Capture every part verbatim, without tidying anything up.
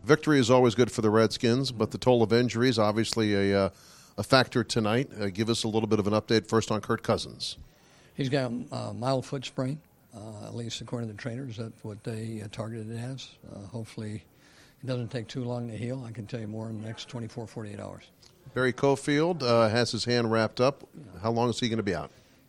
Victory is always good for the Redskins, but the toll of injuries, obviously a, uh, a factor tonight. Uh, give us a little bit of an update first on Kirk Cousins. He's got a uh, mild foot sprain, uh, at least according to the trainers. That's what they uh, targeted it as. Uh, hopefully it doesn't take too long to heal. I can tell you more in the next twenty-four, forty-eight hours. Barry Cofield uh, has his hand wrapped up. How long is he going to be out?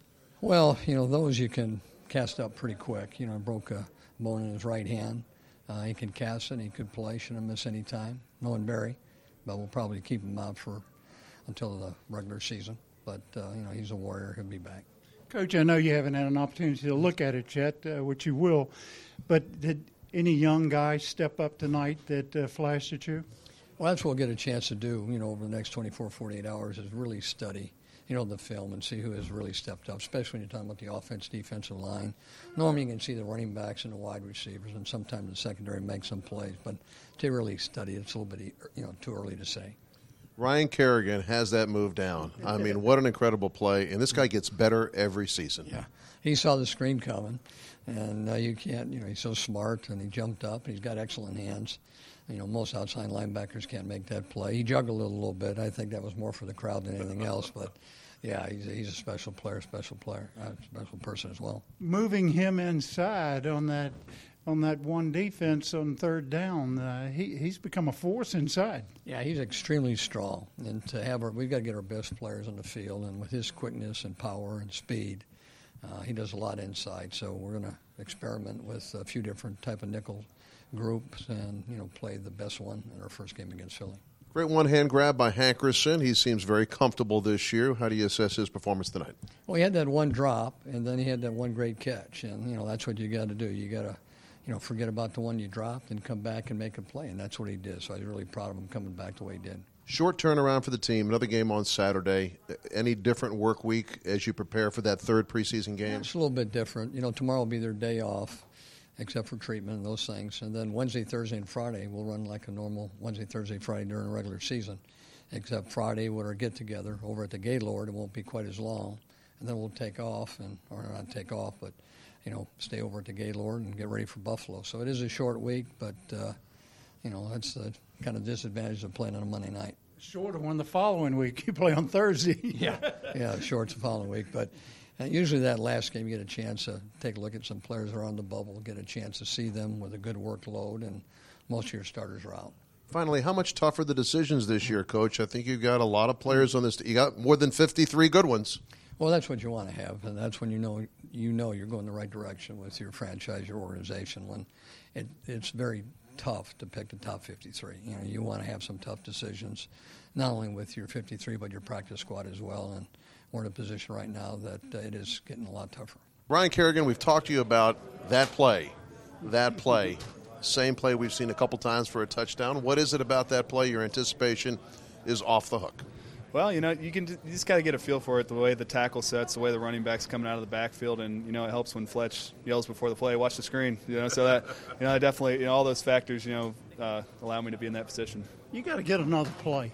Well, you know, those you can cast up pretty quick. You know, broke a bone in his right hand. Uh, he can cast it. He could play. Shouldn't miss any time. Knowing Barry, but we'll probably keep him out for until the regular season. But, uh, you know, he's a warrior. He'll be back. Coach, I know you haven't had an opportunity to look at it yet, uh, which you will, but did any young guy step up tonight that uh, flashed at you? Well, that's what we'll get a chance to do, you know, over the next twenty-four, forty-eight hours is really study, you know, the film and see who has really stepped up, especially when you're talking about the offense, defensive line. Normally you can see the running backs and the wide receivers, and sometimes the secondary makes some plays, but to really study, it's a little bit, you know, too early to say. Ryan Kerrigan has that move down. I mean, what an incredible play, and this guy gets better every season. Yeah, he saw the screen coming, and uh, you can't, you know, he's so smart, and he jumped up, and he's got excellent hands. You know, most outside linebackers can't make that play. He juggled it a little bit. I think that was more for the crowd than anything else. But, yeah, he's a, he's a special player, special player, uh, special person as well. Moving him inside on that on that one defense on third down, uh, he he's become a force inside. Yeah, he's extremely strong. And to have our, we've got to get our best players on the field. And with his quickness and power and speed, uh, he does a lot inside. So we're going to experiment with a few different type of nickel groups and, you know, play the best one in our first game against Philly. Great one-hand grab by Hankerson. He seems very comfortable this year. How do you assess his performance tonight? Well, he had that one drop, and then he had that one great catch. And, you know, that's what you got to do. You got to, you know, forget about the one you dropped and come back and make a play. And that's what he did. So I was really proud of him coming back the way he did. Short turnaround for the team. Another game on Saturday. Any different work week as you prepare for that third preseason game? Yeah, it's a little bit different. You know, tomorrow will be their day off, except for treatment and those things. And then Wednesday, Thursday, and Friday we'll run like a normal Wednesday, Thursday, Friday during the regular season, except Friday with our get-together over at the Gaylord. It won't be quite as long. And then we'll take off, and or not take off, but, you know, stay over at the Gaylord and get ready for Buffalo. So it is a short week, but, uh, you know, that's the kind of disadvantage of playing on a Monday night. Shorter one the following week. You play on Thursday. yeah, yeah, short the following week. But and usually that last game you get a chance to take a look at some players that are on the bubble, get a chance to see them with a good workload, and most of your starters are out. Finally, how much tougher the decisions this year, Coach? I think you've got a lot of players on this. You got more than fifty-three good ones. Well, that's what you want to have, and that's when you know you know you're going the right direction with your franchise, your organization. When it, it's very tough to pick the top fifty-three. You know, you want to have some tough decisions, not only with your fifty-three, but your practice squad as well. And we're in a position right now that uh, it is getting a lot tougher. Brian Kerrigan, we've talked to you about that play, that play, same play we've seen a couple times for a touchdown. What is it about that play your anticipation is off the hook? Well, you know, you can you just got to get a feel for it, the way the tackle sets, the way the running back's coming out of the backfield, and, you know, it helps when Fletch yells before the play, watch the screen, you know, so that, you know, definitely, you know, all those factors, you know, uh, allow me to be in that position. You got to get another play.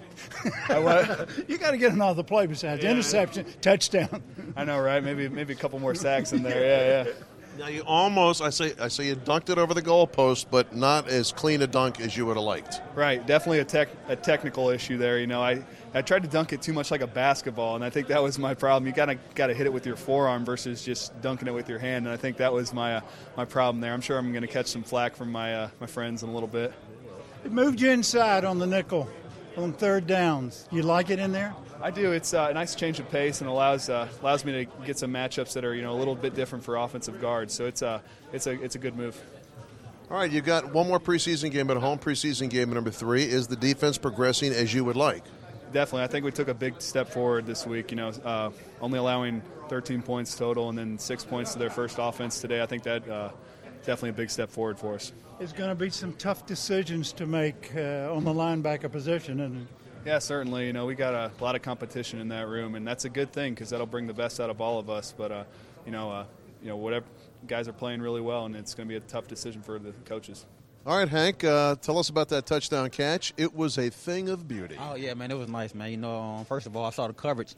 I what? You got to get another play besides yeah, interception, yeah. touchdown. I know, right? Maybe maybe a couple more sacks in there, yeah, yeah. Now you almost, I say, I say you dunked it over the goalpost, but not as clean a dunk as you would have liked. Right, definitely a tech, a technical issue there. You know, I, I tried to dunk it too much like a basketball, and I think that was my problem. You gotta gotta hit it with your forearm versus just dunking it with your hand, and I think that was my uh, my problem there. I'm sure I'm going to catch some flack from my uh, my friends in a little bit. It moved you inside on the nickel on third downs. You like it in there? I do. It's uh, a nice change of pace and allows uh, allows me to get some matchups that are, you know, a little bit different for offensive guards. So it's a it's a it's a good move. All right, you've got one more preseason game at home. Preseason game number three. Is the defense progressing as you would like? Definitely. I think we took a big step forward this week. You know, uh, only allowing thirteen points total and then six points to their first offense today. I think that uh, definitely a big step forward for us. There's going to be some tough decisions to make uh, on the linebacker position, and. Yeah, certainly. You know, we got a lot of competition in that room, and that's a good thing because that'll bring the best out of all of us. But, uh, you know, uh, you know, whatever guys are playing really well, and it's going to be a tough decision for the coaches. All right, Hank, uh, tell us about that touchdown catch. It was a thing of beauty. Oh, yeah, man, it was nice, man. You know, um, first of all, I saw the coverage.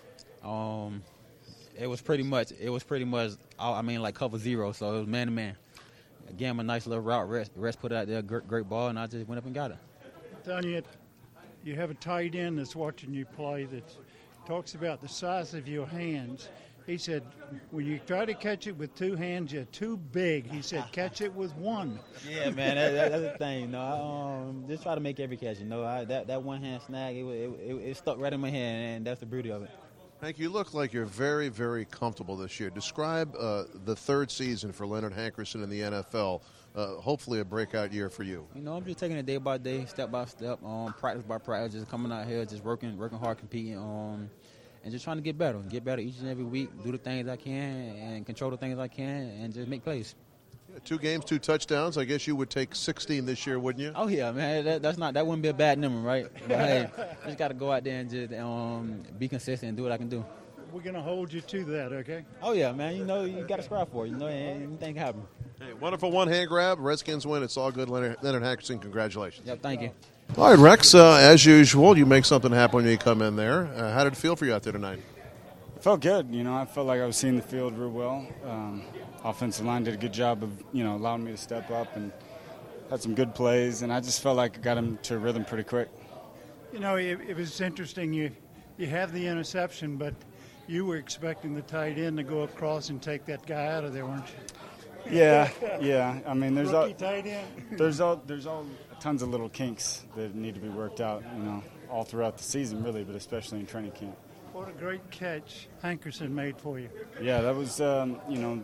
Um, it was pretty much, it was pretty much, I mean, like cover zero, so it was man-to-man. gave him a nice little route. Rest, rest put it out there, great, great ball, and I just went up and got it. I'm telling you, you have a tight end that's watching you play that talks about the size of your hands. He said, when you try to catch it with two hands, you're too big. He said, catch it with one. Yeah, man, that, that, that's the thing. You know, I um, just try to make every catch. You know, I, that that one hand snag, it, it, it, it stuck right in my hand, and that's the beauty of it. Hank, you look like you're very, very comfortable this year. Describe uh, the third season for Leonard Hankerson in the N F L. Uh, hopefully, a breakout year for you. You know, I'm just taking it day by day, step by step, um, practice by practice, just coming out here, just working, working hard, competing. Um, And just trying to get better, get better each and every week, do the things I can, and control the things I can, and just make plays. Yeah, two games, two touchdowns. I guess you would take sixteen this year, wouldn't you? Oh yeah, man, that, that's not that wouldn't be a bad number, right? But hey, just got to go out there and just um, be consistent and do what I can do. We're going to hold you to that, okay? Oh yeah, man, you know you got to strive for it. You know, anything can happen. Hey, wonderful one hand grab. Redskins win. It's all good. Leonard, Leonard Hankerson, congratulations. Yep, thank you. All right, Rex. Uh, as usual, you make something happen when you come in there. Uh, how did it feel for you out there tonight? It felt good. You know, I felt like I was seeing the field real well. Um, offensive line did a good job of, you know, allowing me to step up and had some good plays, and I just felt like I got him to rhythm pretty quick. You know, it, it was interesting. You you have the interception, but you were expecting the tight end to go across and take that guy out of there, weren't you? Yeah, yeah. I mean, there's all, Rookie tight end. there's all there's all tons of little kinks that need to be worked out. You know, all throughout the season, really, but especially in training camp. What a great catch Hankerson made for you. Yeah, that was, um, you know,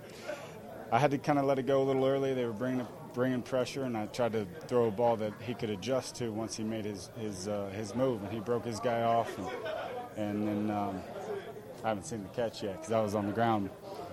I had to kind of let it go a little early. They were bringing bringing pressure, and I tried to throw a ball that he could adjust to once he made his his uh, his move, and he broke his guy off, and, and then um, I haven't seen the catch yet because I was on the ground.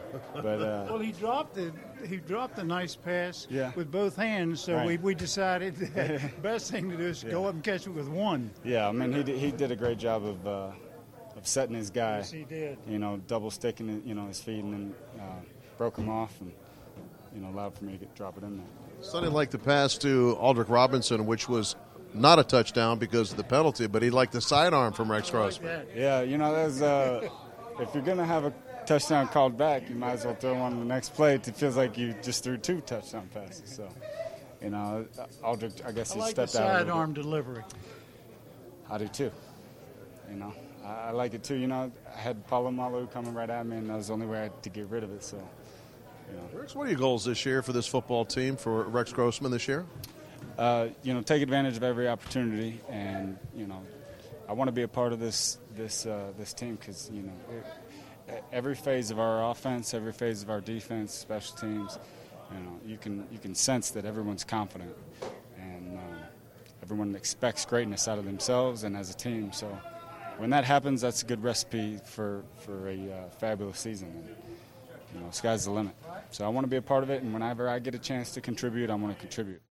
But uh, Well, he dropped the he dropped a nice pass Yeah. with both hands, so Right. we, we decided the best thing to do is Yeah. go up and catch it with one. yeah, I mean, he did, he did a great job of uh, of setting his guy. Yes, he did. You know, double sticking, you know, his feet, and then uh, broke him off, and you know, allowed for me to get drop it in there. Sonny liked the pass to Aldrick Robinson, which was not a touchdown because of the penalty, but he liked the sidearm from Rex Grossman. Yeah, you know, there's uh, if you're gonna have a touchdown called back, you might as well throw one on the next play. It feels like you just threw two touchdown passes. So, you know, Aldrick, I guess I he like the stepped out. a little sidearm bit. delivery. I do too. You know, I, I like it too. You know, I had Paulo Malu coming right at me, and that was the only way I had to get rid of it. So, you know, Rex, what are your goals this year for this football team, for Rex Grossman this year? uh, you know, take advantage of every opportunity, and you know, I want to be a part of this this uh, this team because you know, it, every phase of our offense, every phase of our defense, special teams, you know, you can you can sense that everyone's confident, and um, everyone expects greatness out of themselves and as a team. So, when that happens, that's a good recipe for for a uh, fabulous season. And, you know, sky's the limit. So I want to be a part of it, and whenever I get a chance to contribute, I want to contribute.